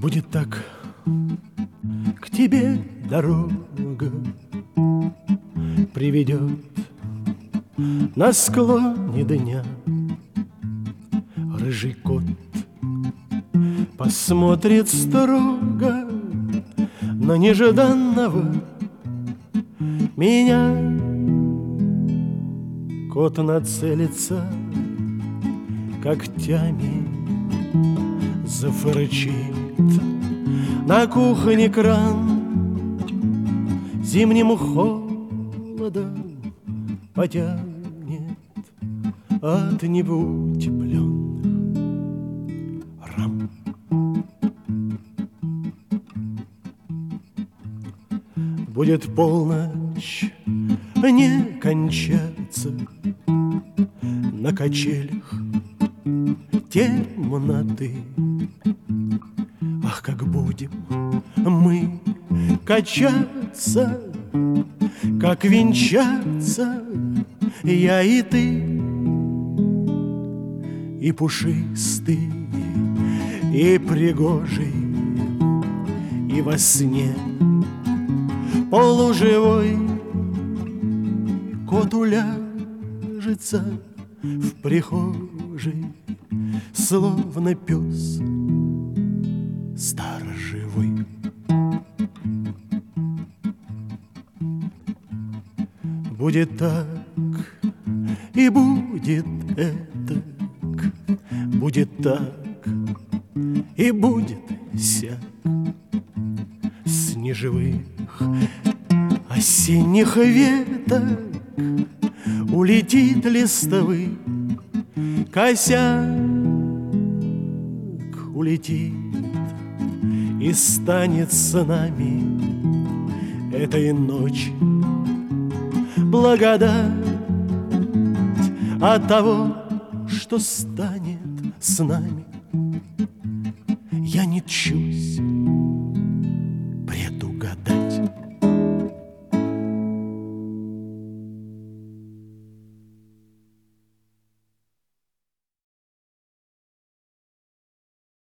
Будет так, к тебе дорога приведет на склоне дня. Рыжий кот посмотрит строго на нежданного меня. Кот нацелится когтями, зафырчит на кухне кран, зимним холодом потянет от неутепленных рам. Будет полночь не кончаться, на качелях темноты. Ах, как будем мы качаться, как венчаться я и ты, и пушистый, и пригожий, и во сне полуживой. Кот уляжется в прихожей, словно пес сторожевой. Будет так и будет этак, будет так и будет сяк. С неживых осенних веток улетит листовый косяк, улетит и станет с нами этой ночи благодать от того, что станет с нами. Я не тщусь